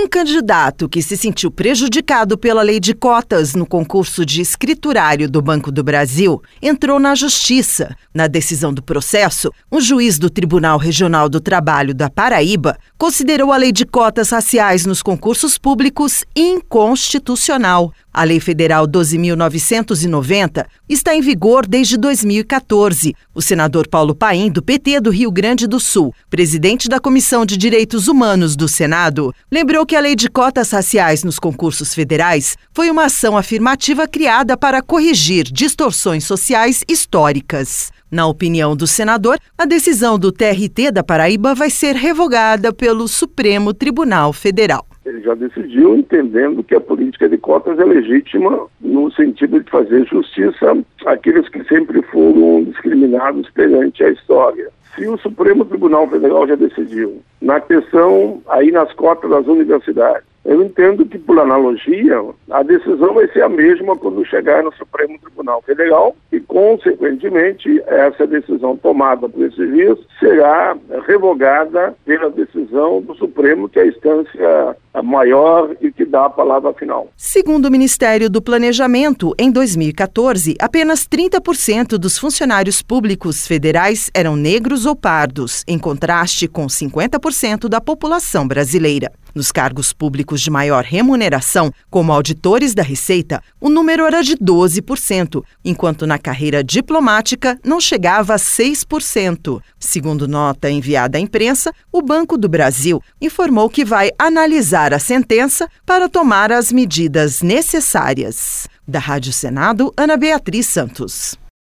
Um candidato que se sentiu prejudicado pela lei de cotas no concurso de escriturário do Banco do Brasil entrou na Justiça. Na decisão do processo, um juiz do Tribunal Regional do Trabalho da Paraíba considerou a lei de cotas raciais nos concursos públicos inconstitucional. A Lei Federal 12.990 está em vigor desde 2014. O senador Paulo Paim, do PT do Rio Grande do Sul, presidente da Comissão de Direitos Humanos do Senado, lembrou que a Lei de Cotas Raciais nos concursos federais foi uma ação afirmativa criada para corrigir distorções sociais históricas. Na opinião do senador, a decisão do TRT da Paraíba vai ser revogada pelo Supremo Tribunal Federal. Ele já decidiu entendendo que a política de cotas é legítima no sentido de fazer justiça àqueles que sempre foram discriminados perante a história. Se o Supremo Tribunal Federal já decidiu na questão aí nas cotas das universidades, eu entendo que, por analogia, a decisão vai ser a mesma quando chegar no Supremo Tribunal Federal e, consequentemente, essa decisão tomada por esse juiz será revogada pela decisão do Supremo, que é a instância maior e que dá a palavra final. Segundo o Ministério do Planejamento, em 2014, apenas 30% dos funcionários públicos federais eram negros ou pardos, em contraste com 50% da população brasileira. Nos cargos públicos de maior remuneração, como auditores da Receita, o número era de 12%, enquanto na carreira diplomática não chegava a 6%. Segundo nota enviada à imprensa, o Banco do Brasil informou que vai analisar a sentença para tomar as medidas necessárias. Da Rádio Senado, Ana Beatriz Santos.